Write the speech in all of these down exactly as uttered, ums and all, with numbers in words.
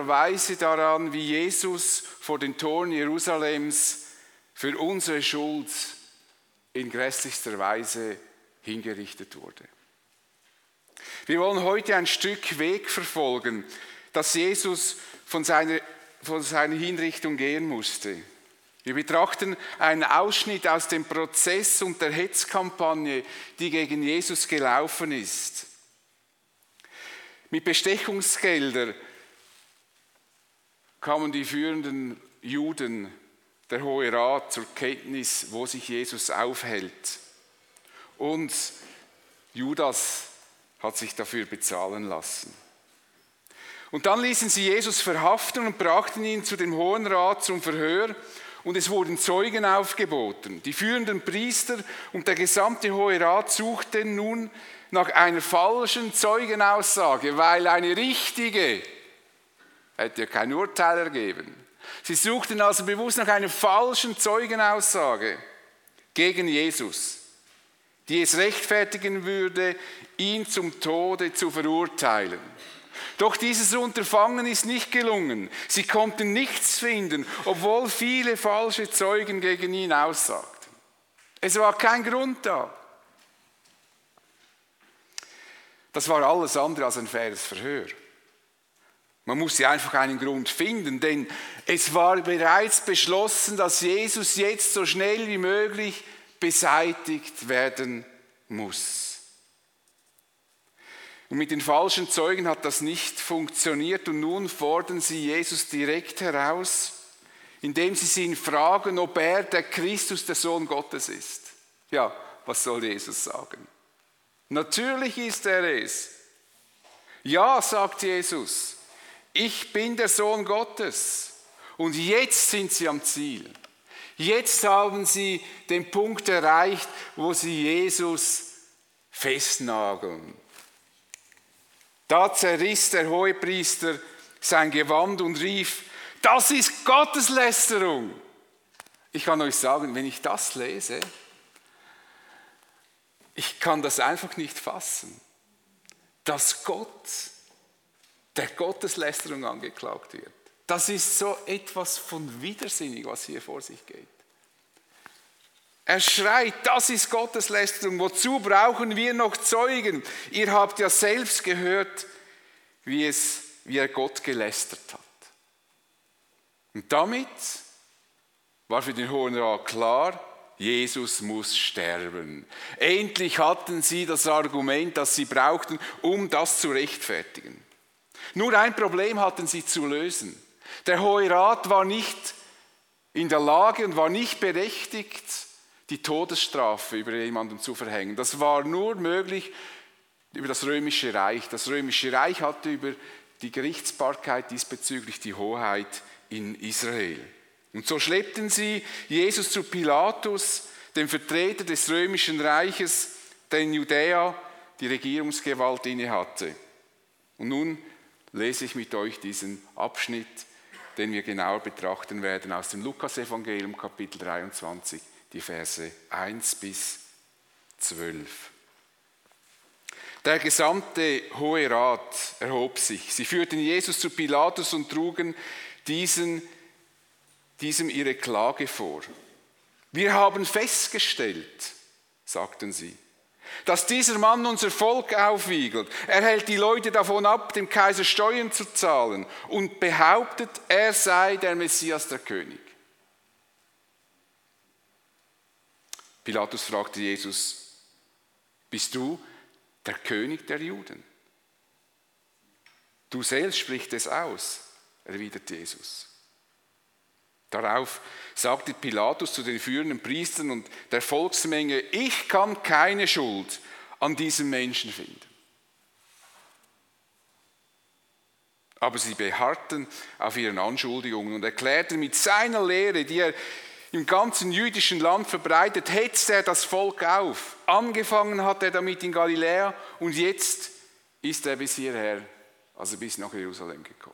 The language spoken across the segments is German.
wunderbarer Weise daran, wie Jesus vor den Toren Jerusalems für unsere Schuld in grässlichster Weise hingerichtet wurde. Wir wollen heute ein Stück Weg verfolgen, dass Jesus von seiner, von seiner Hinrichtung gehen musste. Wir betrachten einen Ausschnitt aus dem Prozess und der Hetzkampagne, die gegen Jesus gelaufen ist. Mit Bestechungsgeldern kamen die führenden Juden, der Hohe Rat, zur Kenntnis, wo sich Jesus aufhält. Und Judas hat sich dafür bezahlen lassen. Und dann ließen sie Jesus verhaften und brachten ihn zu dem Hohen Rat zum Verhör. Und es wurden Zeugen aufgeboten. Die führenden Priester und der gesamte Hohe Rat suchten nun nach einer falschen Zeugenaussage, weil eine richtige hätte ja kein Urteil ergeben. Sie suchten also bewusst nach einer falschen Zeugenaussage gegen Jesus, die es rechtfertigen würde, ihn zum Tode zu verurteilen. Doch dieses Unterfangen ist nicht gelungen. Sie konnten nichts finden, obwohl viele falsche Zeugen gegen ihn aussagten. Es war kein Grund da. Das war alles andere als ein faires Verhör. Man musste einfach einen Grund finden, denn es war bereits beschlossen, dass Jesus jetzt so schnell wie möglich beseitigt werden muss. Und mit den falschen Zeugen hat das nicht funktioniert und nun fordern sie Jesus direkt heraus, indem sie ihn fragen, ob er der Christus, der Sohn Gottes ist. Ja, was soll Jesus sagen? Natürlich ist er es. Ja, sagt Jesus, ich bin der Sohn Gottes. Und jetzt sind sie am Ziel. Jetzt haben sie den Punkt erreicht, wo sie Jesus festnageln. Da zerriss der Hohepriester sein Gewand und rief, das ist Gotteslästerung. Ich kann euch sagen, wenn ich das lese, ich kann das einfach nicht fassen, dass Gott der Gotteslästerung angeklagt wird. Das ist so etwas von widersinnig, was hier vor sich geht. Er schreit, das ist Gotteslästerung. Wozu brauchen wir noch Zeugen? Ihr habt ja selbst gehört, wie, es, wie er Gott gelästert hat. Und damit war für den Hohen Rat klar, Jesus muss sterben. Endlich hatten sie das Argument, das sie brauchten, um das zu rechtfertigen. Nur ein Problem hatten sie zu lösen. Der Hohe Rat war nicht in der Lage und war nicht berechtigt, die Todesstrafe über jemanden zu verhängen. Das war nur möglich über das Römische Reich. Das Römische Reich hatte über die Gerichtsbarkeit diesbezüglich die Hoheit in Israel. Und so schleppten sie Jesus zu Pilatus, dem Vertreter des Römischen Reiches, der in Judäa die Regierungsgewalt innehatte. Und nun lese ich mit euch diesen Abschnitt, den wir genauer betrachten werden, aus dem Lukas-Evangelium, Kapitel dreiundzwanzig, die Verse eins bis zwölf. Der gesamte Hohe Rat erhob sich. Sie führten Jesus zu Pilatus und trugen diesen, diesem ihre Klage vor. Wir haben festgestellt, sagten sie, dass dieser Mann unser Volk aufwiegelt. Er hält die Leute davon ab, dem Kaiser Steuern zu zahlen und behauptet, er sei der Messias, der König. Pilatus fragte Jesus, bist du der König der Juden? Du selbst sprichst es aus, erwiderte Jesus. Darauf sagte Pilatus zu den führenden Priestern und der Volksmenge, ich kann keine Schuld an diesem Menschen finden. Aber sie beharrten auf ihren Anschuldigungen und erklärten, mit seiner Lehre, die er im ganzen jüdischen Land verbreitet, hetzt er das Volk auf. Angefangen hat er damit in Galiläa und jetzt ist er bis hierher, also bis nach Jerusalem gekommen.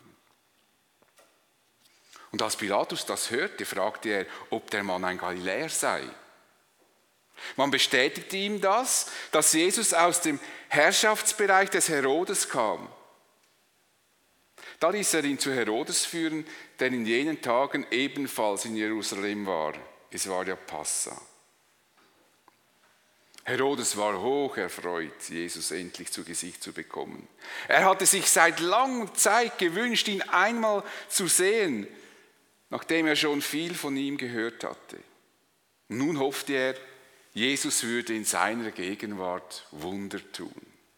Und als Pilatus das hörte, fragte er, ob der Mann ein Galiläer sei. Man bestätigte ihm das, dass Jesus aus dem Herrschaftsbereich des Herodes kam. Da ließ er ihn zu Herodes führen, der in jenen Tagen ebenfalls in Jerusalem war. Es war ja Passa. Herodes war hoch erfreut, Jesus endlich zu Gesicht zu bekommen. Er hatte sich seit langer Zeit gewünscht, ihn einmal zu sehen, nachdem er schon viel von ihm gehört hatte. Nun hoffte er, Jesus würde in seiner Gegenwart Wunder tun.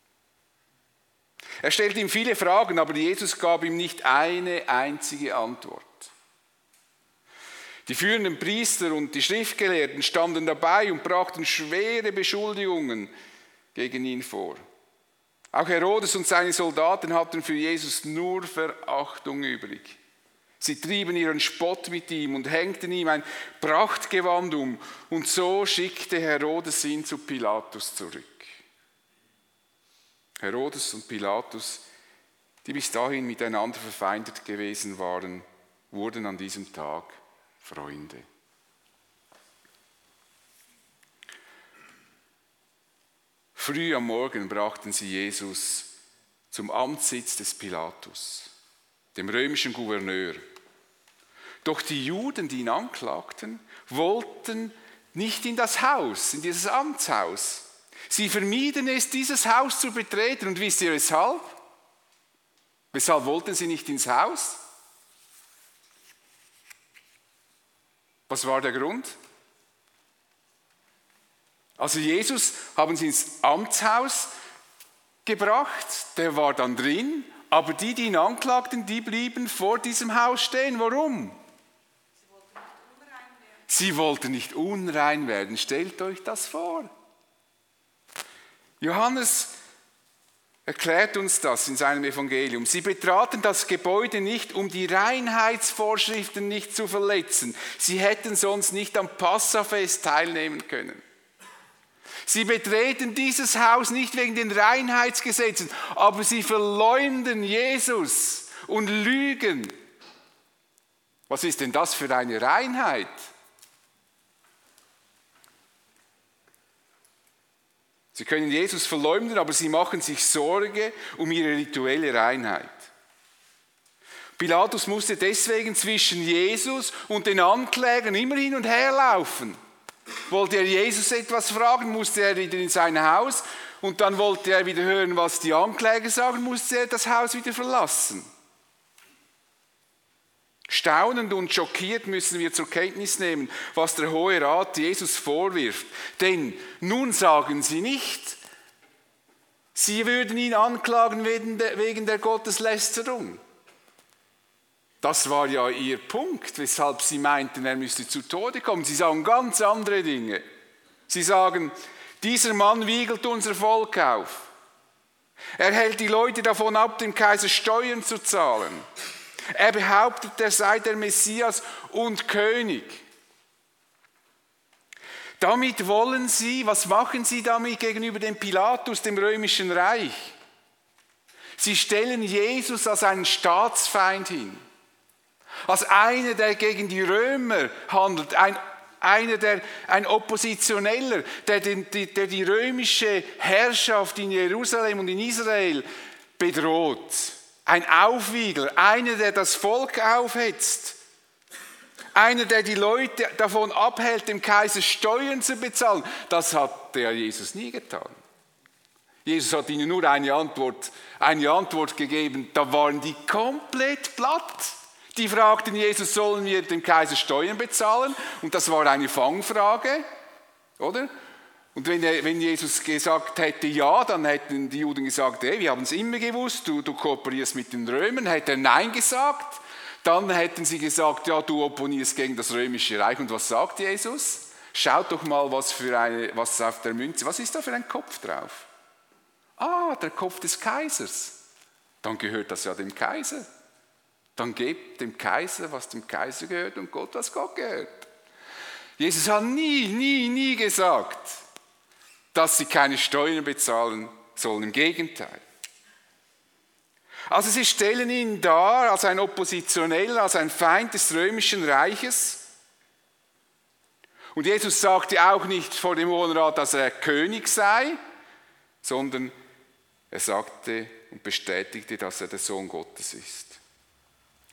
Er stellte ihm viele Fragen, aber Jesus gab ihm nicht eine einzige Antwort. Die führenden Priester und die Schriftgelehrten standen dabei und brachten schwere Beschuldigungen gegen ihn vor. Auch Herodes und seine Soldaten hatten für Jesus nur Verachtung übrig. Sie trieben ihren Spott mit ihm und hängten ihm ein Prachtgewand um. Und so schickte Herodes ihn zu Pilatus zurück. Herodes und Pilatus, die bis dahin miteinander verfeindet gewesen waren, wurden an diesem Tag Freunde. Früh am Morgen brachten sie Jesus zum Amtssitz des Pilatus, dem römischen Gouverneur. Doch die Juden, die ihn anklagten, wollten nicht in das Haus, in dieses Amtshaus. Sie vermieden es, dieses Haus zu betreten. Und wisst ihr weshalb? Weshalb wollten sie nicht ins Haus? Was war der Grund? Also Jesus haben sie ins Amtshaus gebracht, der war dann drin, aber die, die ihn anklagten, die blieben vor diesem Haus stehen. Warum? Sie wollten nicht unrein werden. Stellt euch das vor. Johannes erklärt uns das in seinem Evangelium. Sie betraten das Gebäude nicht, um die Reinheitsvorschriften nicht zu verletzen. Sie hätten sonst nicht am Passafest teilnehmen können. Sie betreten dieses Haus nicht wegen den Reinheitsgesetzen, aber sie verleumden Jesus und lügen. Was ist denn das für eine Reinheit? Sie können Jesus verleumden, aber sie machen sich Sorge um ihre rituelle Reinheit. Pilatus musste deswegen zwischen Jesus und den Anklägern immer hin und her laufen. Wollte er Jesus etwas fragen, musste er wieder in sein Haus und dann wollte er wieder hören, was die Ankläger sagen, musste er das Haus wieder verlassen. Staunend und schockiert müssen wir zur Kenntnis nehmen, was der Hohe Rat Jesus vorwirft. Denn nun sagen sie nicht, sie würden ihn anklagen wegen der Gotteslästerung. Das war ja ihr Punkt, weshalb sie meinten, er müsste zu Tode kommen. Sie sagen ganz andere Dinge. Sie sagen, dieser Mann wiegelt unser Volk auf. Er hält die Leute davon ab, dem Kaiser Steuern zu zahlen. Er behauptet, er sei der Messias und König. Damit wollen sie, was machen sie damit gegenüber dem Pilatus, dem römischen Reich? Sie stellen Jesus als einen Staatsfeind hin. Als einer, der gegen die Römer handelt, ein, einer, der, ein Oppositioneller, der, den, der die römische Herrschaft in Jerusalem und in Israel bedroht. Ein Aufwiegler, einer, der das Volk aufhetzt. Einer, der die Leute davon abhält, dem Kaiser Steuern zu bezahlen. Das hat der Jesus nie getan. Jesus hat ihnen nur eine Antwort, eine Antwort gegeben, da waren die komplett platt. Die fragten Jesus, sollen wir dem Kaiser Steuern bezahlen? Und das war eine Fangfrage, oder? Und wenn, er, wenn Jesus gesagt hätte ja, dann hätten die Juden gesagt, hey, wir haben es immer gewusst, du, du kooperierst mit den Römern. Hätte er nein gesagt, dann hätten sie gesagt, ja, du opponierst gegen das römische Reich. Und was sagt Jesus? Schaut doch mal, was, für eine, was auf der Münze, was ist da für ein Kopf drauf? Ah, der Kopf des Kaisers. Dann gehört das ja dem Kaiser. Dann gebt dem Kaiser, was dem Kaiser gehört und Gott, was Gott gehört. Jesus hat nie, nie, nie gesagt, dass sie keine Steuern bezahlen sollen. Im Gegenteil. Also sie stellen ihn dar als ein Oppositioneller, als ein Feind des römischen Reiches. Und Jesus sagte auch nicht vor dem Hohen Rat, dass er König sei, sondern er sagte und bestätigte, dass er der Sohn Gottes ist.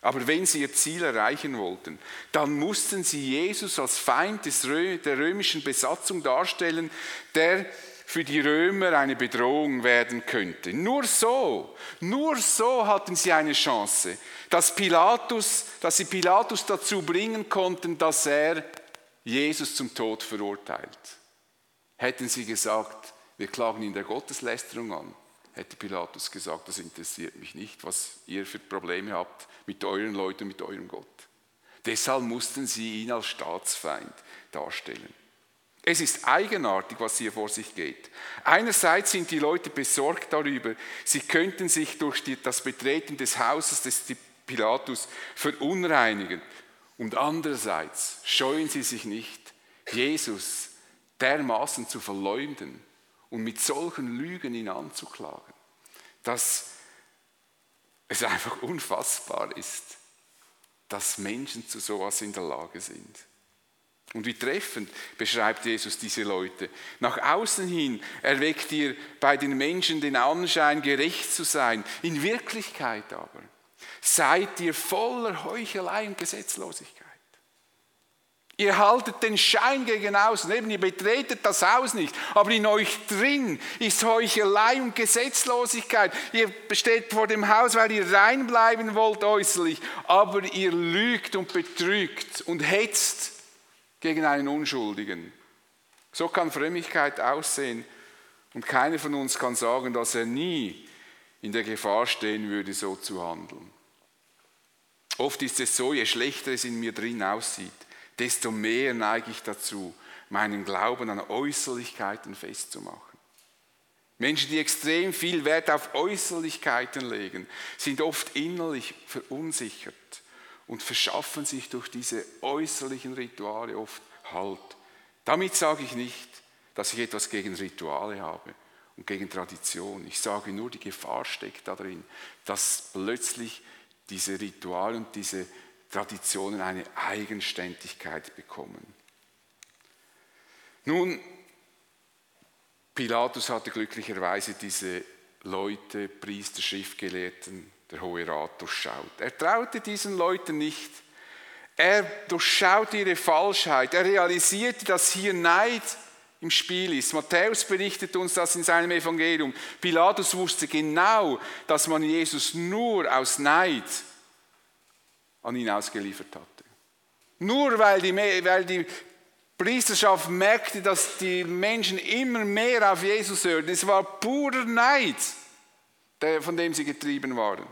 Aber wenn sie ihr Ziel erreichen wollten, dann mussten sie Jesus als Feind des Rö- der römischen Besatzung darstellen, der für die Römer eine Bedrohung werden könnte. Nur so, nur so hatten sie eine Chance, dass, Pilatus, dass sie Pilatus dazu bringen konnten, dass er Jesus zum Tod verurteilt. Hätten sie gesagt, wir klagen ihn der Gotteslästerung an, hätte Pilatus gesagt, das interessiert mich nicht, was ihr für Probleme habt mit euren Leuten, mit eurem Gott. Deshalb mussten sie ihn als Staatsfeind darstellen. Es ist eigenartig, was hier vor sich geht. Einerseits sind die Leute besorgt darüber, sie könnten sich durch die, das Betreten des Hauses des Pilatus verunreinigen. Und andererseits scheuen sie sich nicht, Jesus dermaßen zu verleumden und mit solchen Lügen ihn anzuklagen, dass es einfach unfassbar ist, dass Menschen zu sowas in der Lage sind. Und wie treffend beschreibt Jesus diese Leute. Nach außen hin erweckt ihr bei den Menschen den Anschein, gerecht zu sein. In Wirklichkeit aber seid ihr voller Heuchelei und Gesetzlosigkeit. Ihr haltet den Schein gegen außen, eben ihr betretet das Haus nicht, aber in euch drin ist Heuchelei und Gesetzlosigkeit. Ihr steht vor dem Haus, weil ihr reinbleiben wollt äußerlich, aber ihr lügt und betrügt und hetzt gegen einen Unschuldigen. So kann Frömmigkeit aussehen und keiner von uns kann sagen, dass er nie in der Gefahr stehen würde, so zu handeln. Oft ist es so, je schlechter es in mir drin aussieht, desto mehr neige ich dazu, meinen Glauben an Äußerlichkeiten festzumachen. Menschen, die extrem viel Wert auf Äußerlichkeiten legen, sind oft innerlich verunsichert und verschaffen sich durch diese äußerlichen Rituale oft Halt. Damit sage ich nicht, dass ich etwas gegen Rituale habe und gegen Tradition. Ich sage nur, die Gefahr steckt darin, dass plötzlich diese Rituale und diese Traditionen eine Eigenständigkeit bekommen. Nun, Pilatus hatte glücklicherweise diese Leute, Priester, Schriftgelehrten, der Hohe Rat durchschaut. Er traute diesen Leuten nicht. Er durchschaute ihre Falschheit. Er realisierte, dass hier Neid im Spiel ist. Matthäus berichtet uns das in seinem Evangelium. Pilatus wusste genau, dass man Jesus nur aus Neid an ihn ausgeliefert hatte. Nur weil die, weil die Priesterschaft merkte, dass die Menschen immer mehr auf Jesus hörten. Es war purer Neid, von dem sie getrieben waren.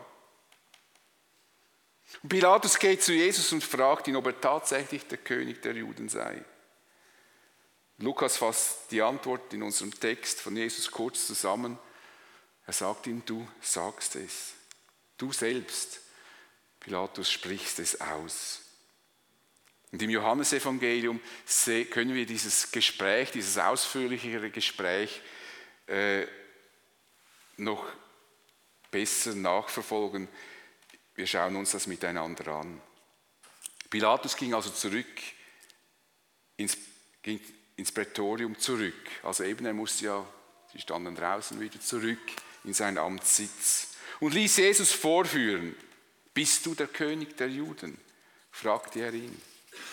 Und Pilatus geht zu Jesus und fragt ihn, ob er tatsächlich der König der Juden sei. Lukas fasst die Antwort in unserem Text von Jesus kurz zusammen. Er sagt ihm, du sagst es. Du selbst, Pilatus, sprichst es aus. Und im Johannesevangelium können wir dieses Gespräch, dieses ausführlichere Gespräch äh, noch besser nachverfolgen. Wir schauen uns das miteinander an. Pilatus ging also zurück ins, ging ins Prätorium zurück. Also eben, er musste ja, sie standen draußen, wieder zurück in seinen Amtssitz und ließ Jesus vorführen. Bist du der König der Juden? Fragte er ihn.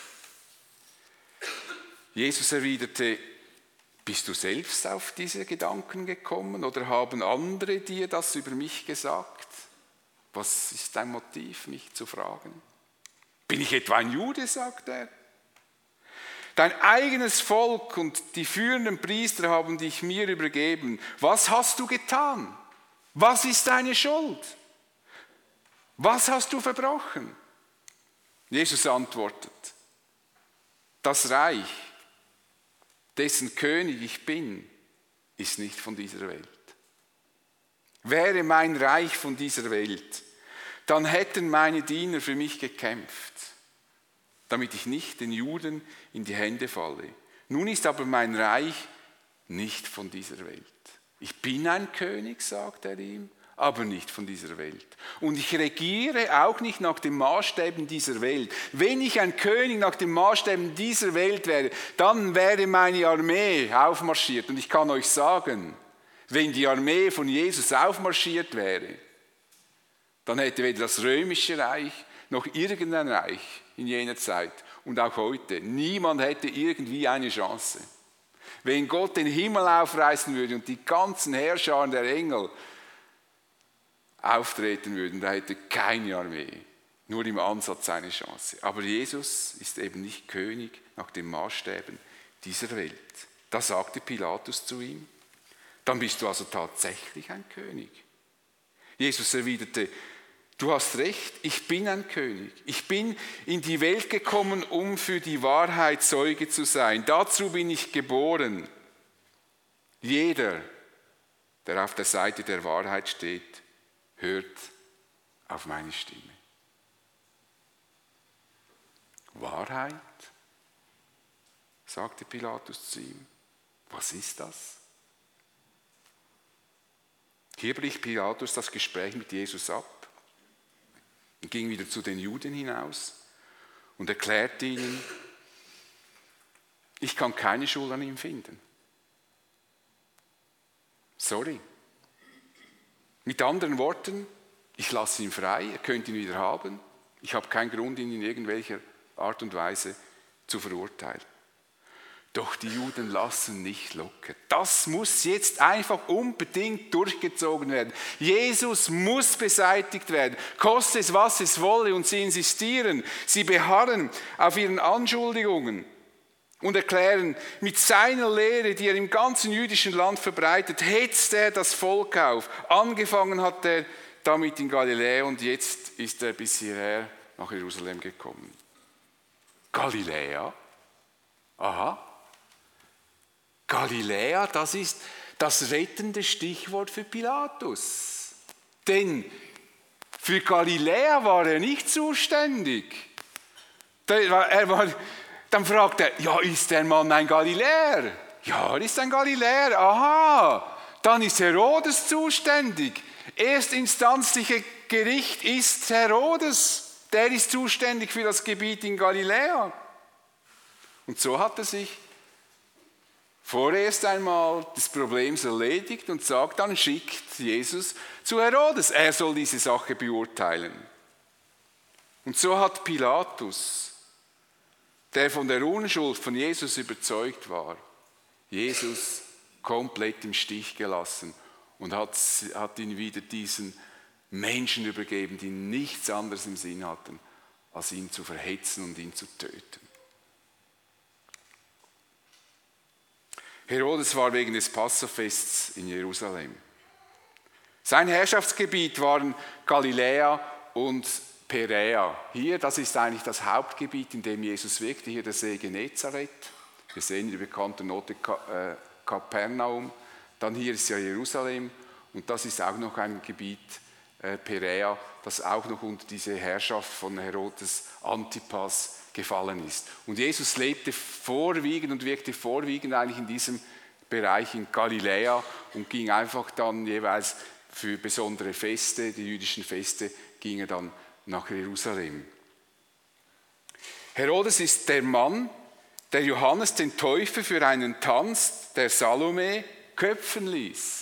Jesus erwiderte, bist du selbst auf diese Gedanken gekommen oder haben andere dir das über mich gesagt? Was ist dein Motiv, mich zu fragen? Bin ich etwa ein Jude, sagt er. Dein eigenes Volk und die führenden Priester haben dich mir übergeben. Was hast du getan? Was ist deine Schuld? Was hast du verbrochen? Jesus antwortet, das Reich, dessen König ich bin, ist nicht von dieser Welt. Wäre mein Reich von dieser Welt, dann hätten meine Diener für mich gekämpft, damit ich nicht den Juden in die Hände falle. Nun ist aber mein Reich nicht von dieser Welt. Ich bin ein König, sagt er ihm, aber nicht von dieser Welt. Und ich regiere auch nicht nach den Maßstäben dieser Welt. Wenn ich ein König nach den Maßstäben dieser Welt wäre, dann wäre meine Armee aufmarschiert. Und ich kann euch sagen, wenn die Armee von Jesus aufmarschiert wäre, dann hätte weder das römische Reich noch irgendein Reich in jener Zeit und auch heute. Niemand hätte irgendwie eine Chance. Wenn Gott den Himmel aufreißen würde und die ganzen Herrscher der Engel auftreten würden, da hätte keine Armee nur im Ansatz eine Chance. Aber Jesus ist eben nicht König nach den Maßstäben dieser Welt. Da sagte Pilatus zu ihm, dann bist du also tatsächlich ein König. Jesus erwiderte, du hast recht, ich bin ein König. Ich bin in die Welt gekommen, um für die Wahrheit Zeuge zu sein. Dazu bin ich geboren. Jeder, der auf der Seite der Wahrheit steht, hört auf meine Stimme. Wahrheit? Sagte Pilatus zu ihm. Was ist das? Hier bricht Pilatus das Gespräch mit Jesus ab und ging wieder zu den Juden hinaus und erklärte ihnen, ich kann keine Schuld an ihm finden. Sorry. Mit anderen Worten, ich lasse ihn frei, er könnte ihn wieder haben. Ich habe keinen Grund, ihn in irgendwelcher Art und Weise zu verurteilen. Doch die Juden lassen nicht locker. Das muss jetzt einfach unbedingt durchgezogen werden. Jesus muss beseitigt werden. Koste es, was es wolle. Und sie insistieren, sie beharren auf ihren Anschuldigungen und erklären, mit seiner Lehre, die er im ganzen jüdischen Land verbreitet, hetzt er das Volk auf. Angefangen hat er damit in Galiläa und jetzt ist er bis hierher nach Jerusalem gekommen. Galiläa? Aha. Galiläa, das ist das rettende Stichwort für Pilatus. Denn für Galiläa war er nicht zuständig. Er war, dann fragt er, ja, ist der Mann ein Galiläer? Ja, er ist ein Galiläer. Aha, dann ist Herodes zuständig. Erstinstanzliche Gericht ist Herodes. Der ist zuständig für das Gebiet in Galiläa. Und so hat er sich vorerst einmal des Problems erledigt und sagt, dann schickt Jesus zu Herodes. Er soll diese Sache beurteilen. Und so hat Pilatus, der von der Unschuld von Jesus überzeugt war, Jesus komplett im Stich gelassen und hat, hat ihn wieder diesen Menschen übergeben, die nichts anderes im Sinn hatten, als ihn zu verhetzen und ihn zu töten. Herodes war wegen des Passafests in Jerusalem. Sein Herrschaftsgebiet waren Galiläa und Peräa. Hier, das ist eigentlich das Hauptgebiet, in dem Jesus wirkte. Hier der See Genezareth. Wir sehen die bekannte Note Kapernaum. Dann hier ist ja Jerusalem und das ist auch noch ein Gebiet, äh, Peräa, das auch noch unter diese Herrschaft von Herodes Antipas gefallen ist. Und Jesus lebte vorwiegend und wirkte vorwiegend eigentlich in diesem Bereich in Galiläa und ging einfach dann jeweils für besondere Feste, die jüdischen Feste, ging er dann nach Jerusalem. Herodes ist der Mann, der Johannes den Täufer für einen Tanz der Salome köpfen ließ.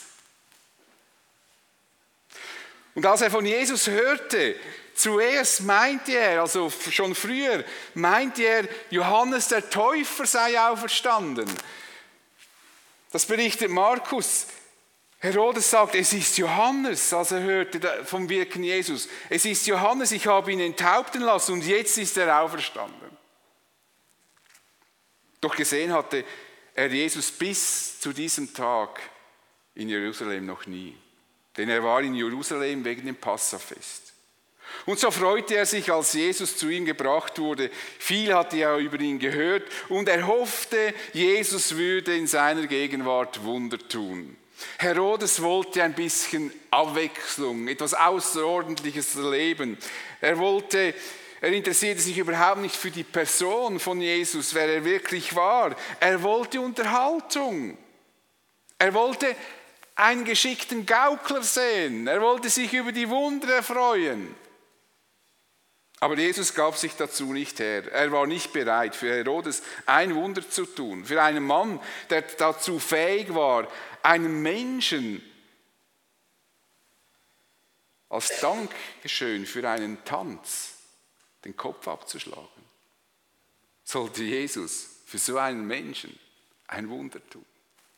Und als er von Jesus hörte, zuerst meinte er, also schon früher, meinte er, Johannes der Täufer sei auferstanden. Das berichtet Markus. Herodes sagt, es ist Johannes, als er hörte vom Wirken Jesus. Es ist Johannes, ich habe ihn enthaupten lassen und jetzt ist er auferstanden. Doch gesehen hatte er Jesus bis zu diesem Tag in Jerusalem noch nie. Denn er war in Jerusalem wegen dem Passafest. Und so freute er sich, als Jesus zu ihm gebracht wurde. Viel hatte er über ihn gehört und er hoffte, Jesus würde in seiner Gegenwart Wunder tun. Herodes wollte ein bisschen Abwechslung, etwas Außerordentliches erleben. Er wollte, er interessierte sich überhaupt nicht für die Person von Jesus, wer er wirklich war. Er wollte Unterhaltung. Er wollte einen geschickten Gaukler sehen. Er wollte sich über die Wunder erfreuen. Aber Jesus gab sich dazu nicht her. Er war nicht bereit, für Herodes ein Wunder zu tun. Für einen Mann, der dazu fähig war, einen Menschen als Dankeschön für einen Tanz den Kopf abzuschlagen. Sollte Jesus für so einen Menschen ein Wunder tun?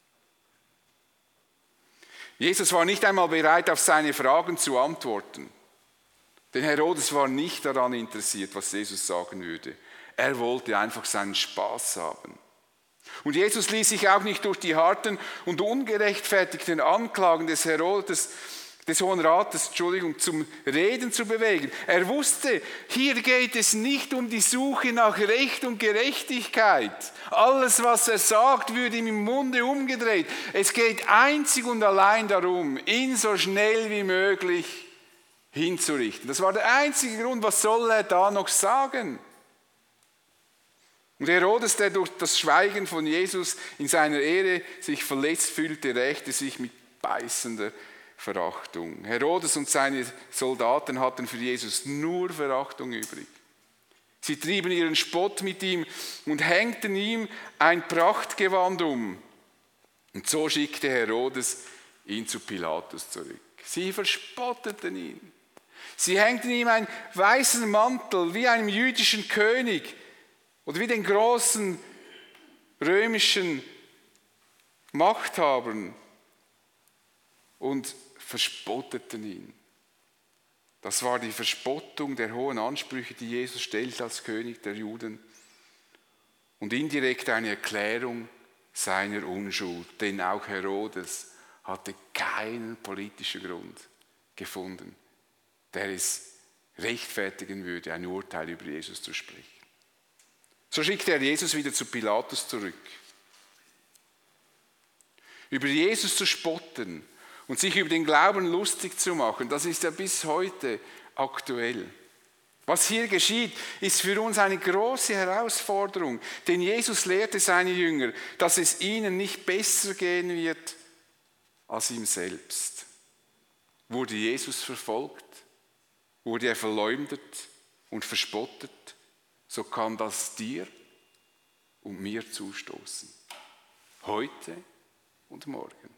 Jesus war nicht einmal bereit, auf seine Fragen zu antworten. Denn Herodes war nicht daran interessiert, was Jesus sagen würde. Er wollte einfach seinen Spaß haben. Und Jesus ließ sich auch nicht durch die harten und ungerechtfertigten Anklagen des Herodes, des Hohen Rates, Entschuldigung, zum Reden zu bewegen. Er wusste, hier geht es nicht um die Suche nach Recht und Gerechtigkeit. Alles, was er sagt, würde ihm im Munde umgedreht. Es geht einzig und allein darum, ihn so schnell wie möglich hinzurichten. Das war der einzige Grund, was soll er da noch sagen? Und Herodes, der durch das Schweigen von Jesus in seiner Ehre sich verletzt fühlte, rächte sich mit beißender Verachtung. Herodes und seine Soldaten hatten für Jesus nur Verachtung übrig. Sie trieben ihren Spott mit ihm und hängten ihm ein Prachtgewand um. Und so schickte Herodes ihn zu Pilatus zurück. Sie verspotteten ihn. Sie hängten ihm einen weißen Mantel wie einem jüdischen König oder wie den großen römischen Machthabern und verspotteten ihn. Das war die Verspottung der hohen Ansprüche, die Jesus stellt als König der Juden und indirekt eine Erklärung seiner Unschuld, denn auch Herodes hatte keinen politischen Grund gefunden, der es rechtfertigen würde, ein Urteil über Jesus zu sprechen. So schickte er Jesus wieder zu Pilatus zurück. Über Jesus zu spotten und sich über den Glauben lustig zu machen, das ist ja bis heute aktuell. Was hier geschieht, ist für uns eine große Herausforderung, denn Jesus lehrte seine Jünger, dass es ihnen nicht besser gehen wird als ihm selbst. Wurde Jesus verfolgt, wurde er verleumdet und verspottet, so kann das dir und mir zustoßen. Heute und morgen.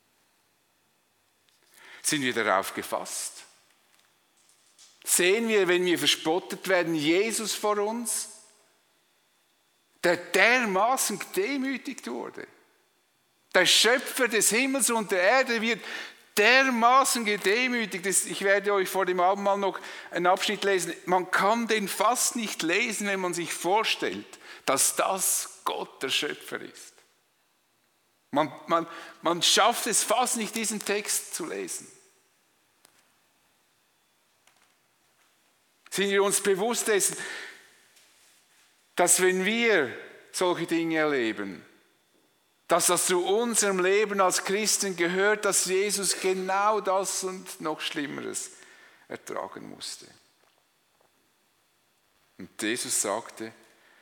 Sind wir darauf gefasst? Sehen wir, wenn wir verspottet werden, Jesus vor uns, der dermaßen gedemütigt wurde. Der Schöpfer des Himmels und der Erde wird dermaßen gedemütigt. Ich werde euch vor dem Abendmahl noch einen Abschnitt lesen. Man kann den fast nicht lesen, wenn man sich vorstellt, dass das Gott der Schöpfer ist. Man, man, man schafft es fast nicht, diesen Text zu lesen. Sind wir uns bewusst dessen, dass wenn wir solche Dinge erleben, dass das zu unserem Leben als Christen gehört, dass Jesus genau das und noch Schlimmeres ertragen musste. Und Jesus sagte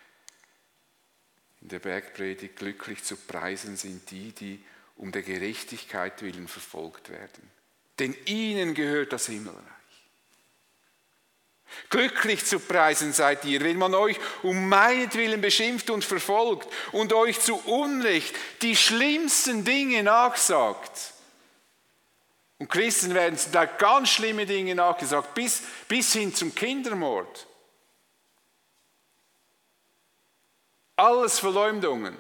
in der Bergpredigt, glücklich zu preisen sind die, die um der Gerechtigkeit willen verfolgt werden. Denn ihnen gehört das Himmelreich. Glücklich zu preisen seid ihr, wenn man euch um meinetwillen beschimpft und verfolgt und euch zu Unrecht die schlimmsten Dinge nachsagt. Und Christen werden da ganz schlimme Dinge nachgesagt, bis, bis hin zum Kindermord. Alles Verleumdungen.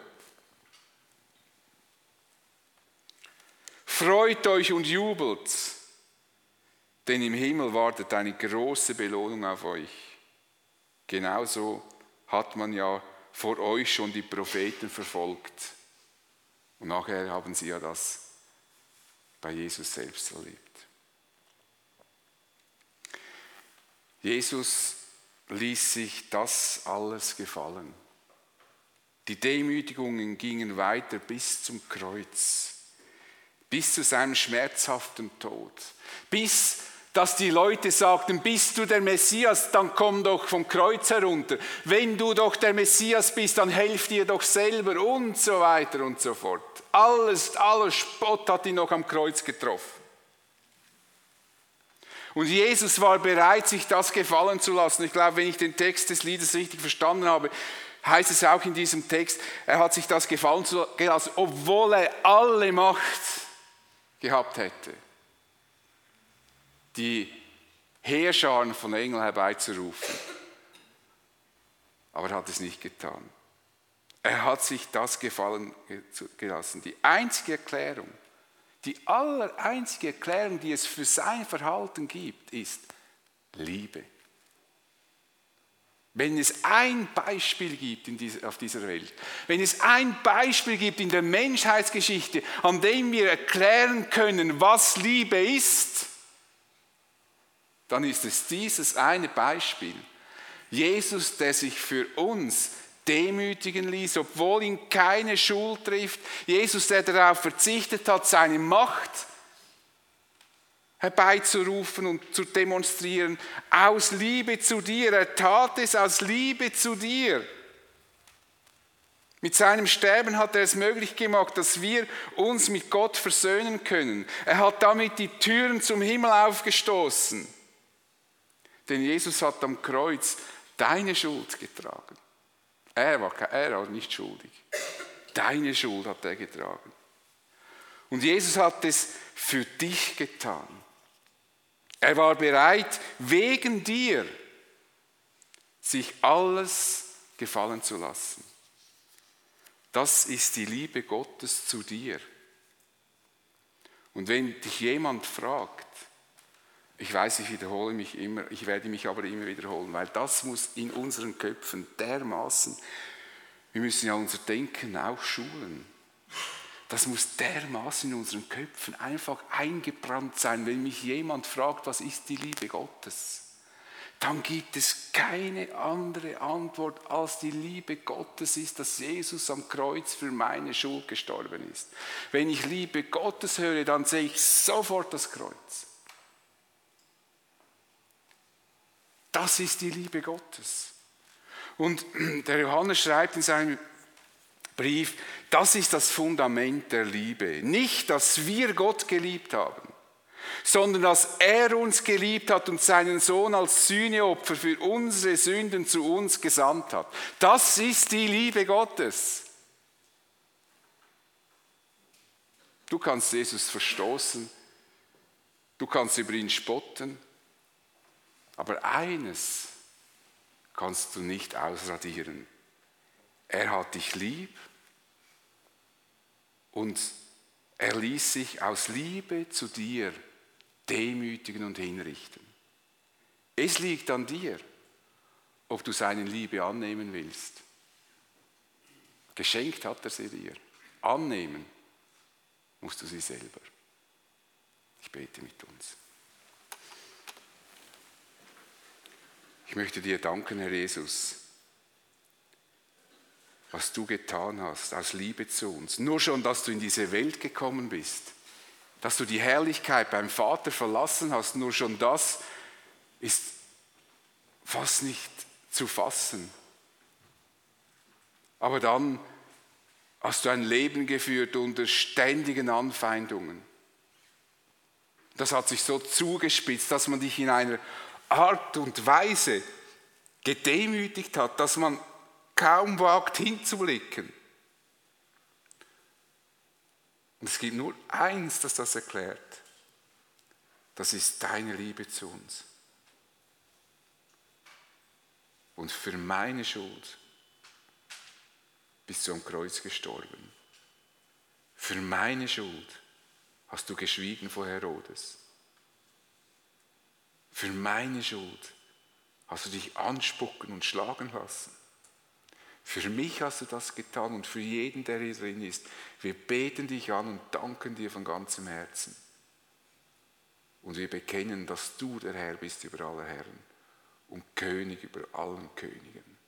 Freut euch und jubelt, denn im Himmel wartet eine große Belohnung auf euch. Genauso hat man ja vor euch schon die Propheten verfolgt. Und nachher haben sie ja das bei Jesus selbst erlebt. Jesus ließ sich das alles gefallen. Die Demütigungen gingen weiter bis zum Kreuz, bis zu seinem schmerzhaften Tod, bis dass die Leute sagten, bist du der Messias, dann komm doch vom Kreuz herunter. Wenn du doch der Messias bist, dann helf dir doch selber und so weiter und so fort. Alles, aller Spott hat ihn noch am Kreuz getroffen. Und Jesus war bereit, sich das gefallen zu lassen. Ich glaube, wenn ich den Text des Liedes richtig verstanden habe, heißt es auch in diesem Text, er hat sich das gefallen gelassen, obwohl er alle Macht gehabt hätte, die Heerscharen von Engeln herbeizurufen aber er hat es nicht getan. Er hat sich das gefallen gelassen. Die einzige Erklärung, die allereinzige Erklärung, die es für sein Verhalten gibt, ist Liebe. Wenn es ein Beispiel gibt in dieser, auf dieser Welt, wenn es ein Beispiel gibt in der Menschheitsgeschichte, an dem wir erklären können, was Liebe ist, dann ist es dieses eine Beispiel. Jesus, der sich für uns demütigen ließ, obwohl ihn keine Schuld trifft. Jesus, der darauf verzichtet hat, seine Macht herbeizurufen und zu demonstrieren, aus Liebe zu dir. Er tat es aus Liebe zu dir. Mit seinem Sterben hat er es möglich gemacht, dass wir uns mit Gott versöhnen können. Er hat damit die Türen zum Himmel aufgestoßen. Denn Jesus hat am Kreuz deine Schuld getragen. Er war, er war nicht schuldig. Deine Schuld hat er getragen. Und Jesus hat es für dich getan. Er war bereit, wegen dir sich alles gefallen zu lassen. Das ist die Liebe Gottes zu dir. Und wenn dich jemand fragt, ich weiß, ich wiederhole mich immer, ich werde mich aber immer wiederholen, weil das muss in unseren Köpfen dermaßen, wir müssen ja unser Denken auch schulen. Das muss dermaßen in unseren Köpfen einfach eingebrannt sein. Wenn mich jemand fragt, was ist die Liebe Gottes, dann gibt es keine andere Antwort als die Liebe Gottes ist, dass Jesus am Kreuz für meine Schuld gestorben ist. Wenn ich Liebe Gottes höre, dann sehe ich sofort das Kreuz. Das ist die Liebe Gottes. Und der Johannes schreibt in seinem Brief, das ist das Fundament der Liebe. Nicht, dass wir Gott geliebt haben, sondern dass er uns geliebt hat und seinen Sohn als Sühneopfer für unsere Sünden zu uns gesandt hat. Das ist die Liebe Gottes. Du kannst Jesus verstoßen, du kannst über ihn spotten, aber eines kannst du nicht ausradieren. Er hat dich lieb und er ließ sich aus Liebe zu dir demütigen und hinrichten. Es liegt an dir, ob du seine Liebe annehmen willst. Geschenkt hat er sie dir. Annehmen musst du sie selber. Ich bete mit uns. Ich möchte dir danken, Herr Jesus, was du getan hast aus Liebe zu uns. Nur schon, dass du in diese Welt gekommen bist, dass du die Herrlichkeit beim Vater verlassen hast, nur schon das ist fast nicht zu fassen. Aber dann hast du ein Leben geführt unter ständigen Anfeindungen. Das hat sich so zugespitzt, dass man dich in einer Art und Weise gedemütigt hat, dass man kaum wagt hinzublicken. Und es gibt nur eins, das das erklärt. Das ist deine Liebe zu uns. Und für meine Schuld bist du am Kreuz gestorben. Für meine Schuld hast du geschwiegen vor Herodes. Für meine Schuld hast du dich anspucken und schlagen lassen. Für mich hast du das getan und für jeden, der hier drin ist. Wir beten dich an und danken dir von ganzem Herzen. Und wir bekennen, dass du der Herr bist über alle Herren und König über allen Königen.